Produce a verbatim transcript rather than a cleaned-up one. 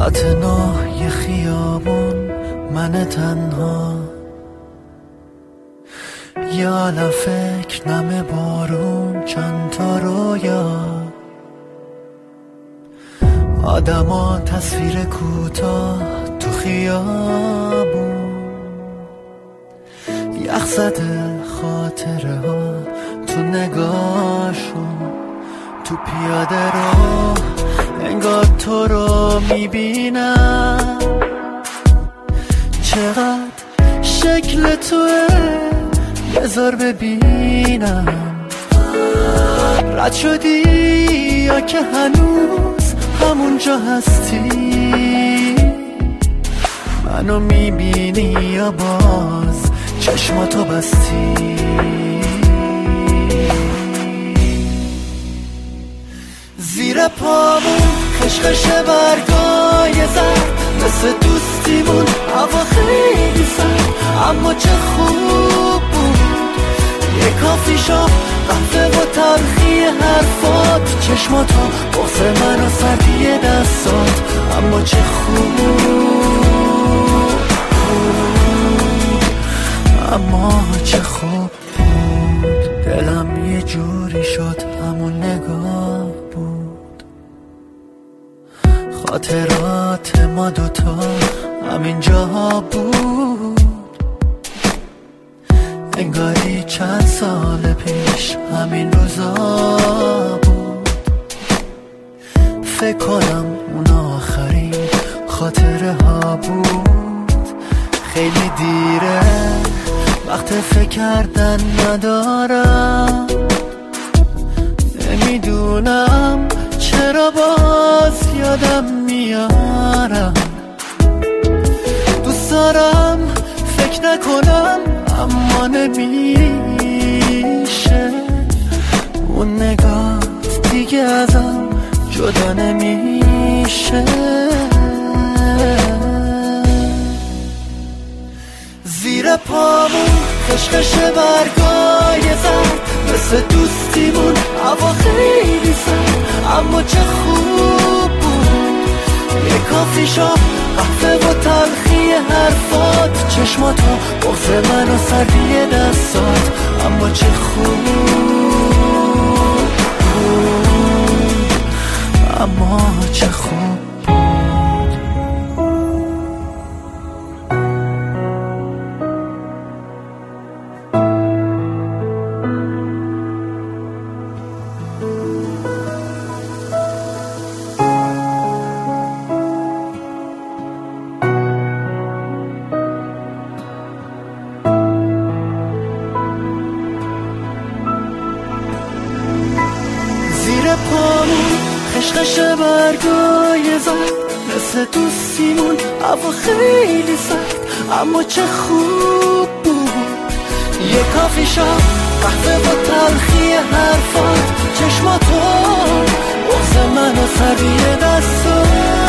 پاتنای خیابون من تنها، یه عالم فکر نم بارون چند تا رویا، آدما تصویر کوتاه تو خیابون، یخ زده خاطره ها تو نگاهشون، تو پیاده رو انگار تو رو میبینم، چقدر شکل توه بذار ببینم، رد شدی یا که هنوز همونجا هستی، منو میبینی یا باز چشماتو بستی، زیر پامون خشخش برگای زرد مثل دوستیمون، هوا خیلی سرد اما چه خوب بود، یه کافی شاپ قهوه و تلخی حرفات، چشماتو بغض من و سردی دستات، اما چه خوب بود، اما چه خوب بود، دلم یه جوری شد همون نگاه بود، خاطرات ما دوتا همین جاها بود، انگاری چند سال پیش همین روزا بود، فکر کنم اون آخرین خاطره ها بود، خیلی دیره وقت فکر کردن ندارم، نمیدونم چرا باز یادم میارم، دوست دارم فکر نکنم اما نمیشه، اون نگات دیگه ازم جدا نمیشه، زیر پامون خشخش برگای زرد مثل دوستیمون، هوا خیلی سرد اما چه خوب بود، یه کافی شاپ قهوه و تلخی حرفات، چشماتو بغض من و سردی دستات، اما چه خوب بود، اما چه خوب. خشخش برگای زرد مثل دوستیمون، هوا خیلی سرد اما چه خوب بود، یه کافی شاپ قهوه و تلخی حرفات، چشماتو بغض من و سردی دستات،